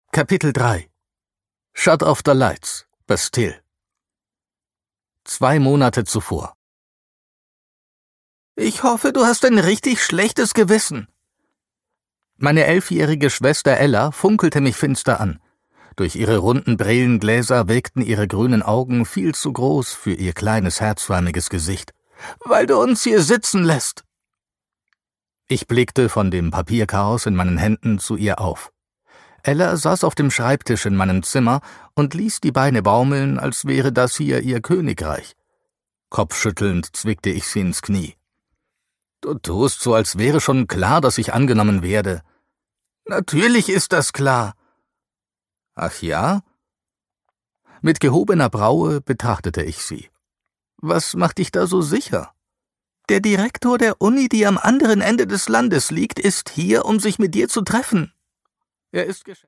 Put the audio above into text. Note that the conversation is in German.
Kapitel 3 Shut off the lights, Bastille. 2 Monate zuvor. Ich hoffe, du hast ein richtig schlechtes Gewissen. Meine 11-jährige Schwester Ella funkelte mich finster an. Durch ihre runden Brillengläser wirkten ihre grünen Augen viel zu groß für ihr kleines, herzförmiges Gesicht. Weil du uns hier sitzen lässt. Ich blickte von dem Papierchaos in meinen Händen zu ihr auf. Ella saß auf dem Schreibtisch in meinem Zimmer und ließ die Beine baumeln, als wäre das hier ihr Königreich. Kopfschüttelnd zwickte ich sie ins Knie. »Du tust so, als wäre schon klar, dass ich angenommen werde.« »Natürlich ist das klar.« »Ach ja?« Mit gehobener Braue betrachtete ich sie. »Was macht dich da so sicher?« »Der Direktor der Uni, die am anderen Ende des Landes liegt, ist hier, um sich mit dir zu treffen.« Er ist